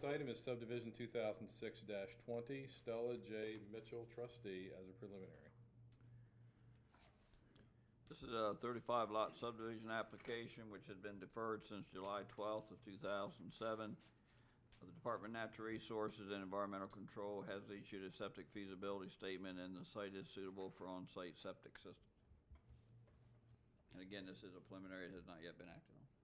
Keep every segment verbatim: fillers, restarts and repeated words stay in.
next item is subdivision two thousand six dash twenty, Stella J. Mitchell, trustee, as a preliminary. This is a thirty-five lot subdivision application which had been deferred since July twelfth of two thousand seven. The Department of Natural Resources and Environmental Control has issued a septic feasibility statement, and the site is suitable for on-site septic system. And again, this is a preliminary, it has not yet been acted on.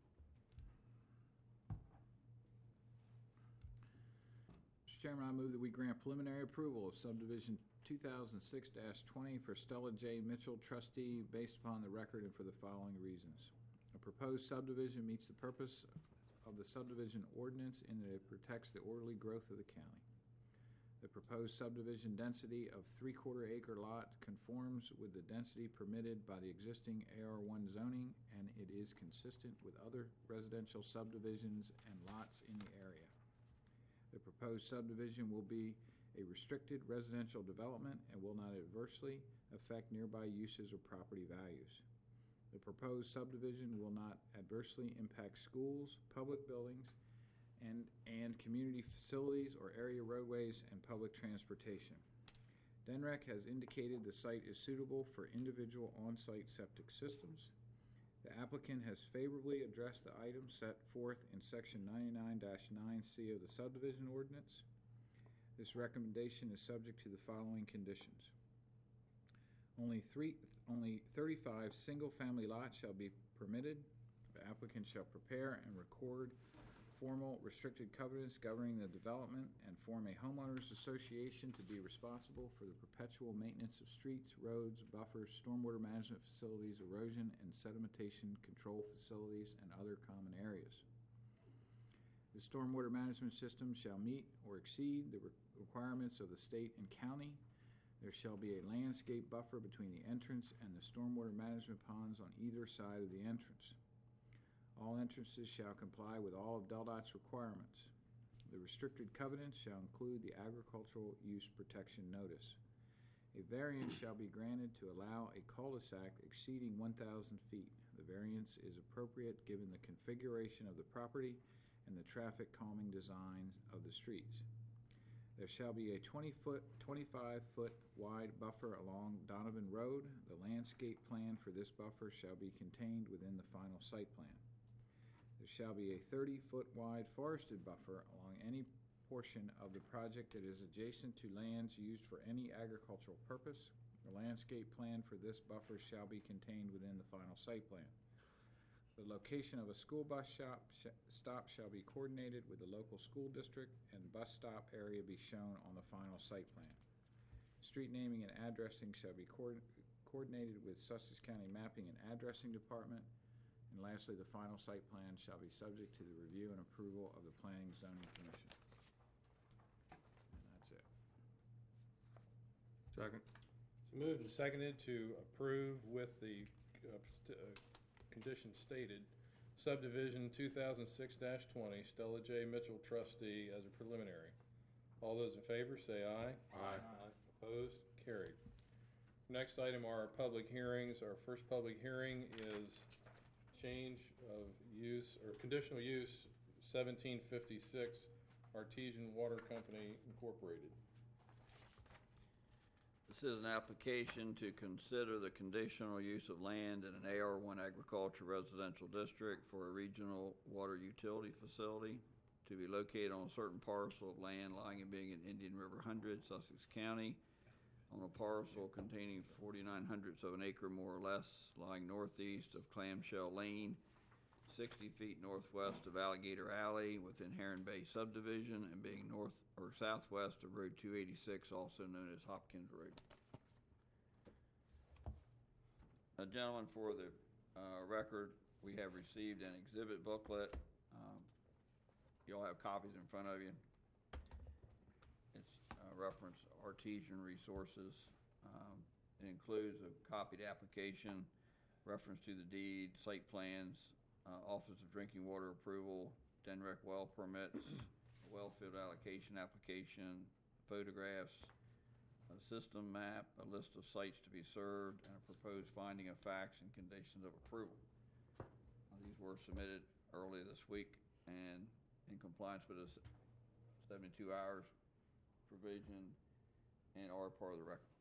Mister Chairman, I move that we grant preliminary approval of subdivision two thousand six dash twenty for Stella J. Mitchell, trustee, based upon the record and for the following reasons. A proposed subdivision meets the purpose of the subdivision ordinance in that it protects the orderly growth of the county. The proposed subdivision density of three-quarter acre lot conforms with the density permitted by the existing A R one zoning, and it is consistent with other residential subdivisions and lots in the area. The proposed subdivision will be a restricted residential development and will not adversely affect nearby uses or property values. The proposed subdivision will not adversely impact schools, public buildings, and, and community facilities or area roadways and public transportation. D N R E C has indicated the site is suitable for individual on-site septic systems. The applicant has favorably addressed the items set forth in section ninety-nine dash nine C of the subdivision ordinance. This recommendation is subject to the following conditions. Only three, only thirty-five single-family lots shall be permitted. The applicant shall prepare and record formal restricted covenants governing the development and form a homeowners association to be responsible for the perpetual maintenance of streets, roads, buffers, stormwater management facilities, erosion and sedimentation control facilities, and other common areas. The stormwater management system shall meet or exceed the re- requirements of the state and county. There shall be a landscape buffer between the entrance and the stormwater management ponds on either side of the entrance. All entrances shall comply with all of D E L D O T's requirements. The restricted covenants shall include the agricultural use protection notice. A variance shall be granted to allow a cul-de-sac exceeding one thousand feet. The variance is appropriate given the configuration of the property and the traffic calming design of the streets. There shall be a twenty foot, twenty-five foot wide buffer along Donovan Road. The landscape plan for this buffer shall be contained within the final site plan. There shall be a thirty foot wide forested buffer along any portion of the project that is adjacent to lands used for any agricultural purpose. The landscape plan for this buffer shall be contained within the final site plan. The location of a school bus shop sh- stop shall be coordinated with the local school district, and bus stop area be shown on the final site plan. Street naming and addressing shall be co- coordinated with Sussex County Mapping and Addressing Department. And lastly, the final site plan shall be subject to the review and approval of the Planning and Zoning Commission. And that's it. Second. It's moved and seconded to approve with the uh, st- uh, conditions stated subdivision two thousand six dash twenty, Stella J. Mitchell, trustee, as a preliminary. All those in favor say aye. Aye. Aye. Opposed? Carried. Next item are our public hearings. Our first public hearing is change of use or conditional use seventeen fifty-six Artesian Water Company Incorporated. This is an application to consider the conditional use of land in an A R one agriculture residential district for a regional water utility facility to be located on a certain parcel of land lying and being in Indian River Hundred, Sussex County, on a parcel containing forty-nine hundredths of an acre more or less, lying northeast of Clamshell Lane, sixty feet northwest of Alligator Alley within Heron Bay subdivision, and being north or southwest of Road two eighty-six, also known as Hopkins Road. A gentleman, for the uh, record, we have received an exhibit booklet. Um, you all have copies in front of you. It's uh, reference Artesian Resources. Um, it includes a copied application, reference to the deed, site plans, uh, Office of Drinking Water approval, D N R E C well permits, well field allocation application, photographs, a system map, a list of sites to be served, and a proposed finding of facts and conditions of approval. Uh, these were submitted earlier this week, and in compliance with this seventy-two hours provision, and are part of the record.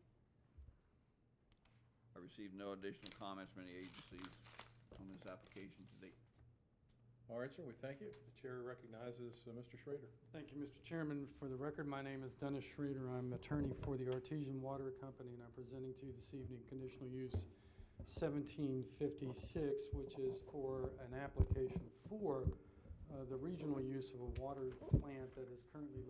I received no additional comments from any agencies on this application to date. All right, sir, we thank you. The chair recognizes uh, Mister Schrader. Thank you, Mister Chairman. For the record, my name is Dennis Schrader. I'm attorney for the Artesian Water Company, and I'm presenting to you this evening conditional use seventeen fifty-six, which is for an application for uh, the regional use of a water plant that is currently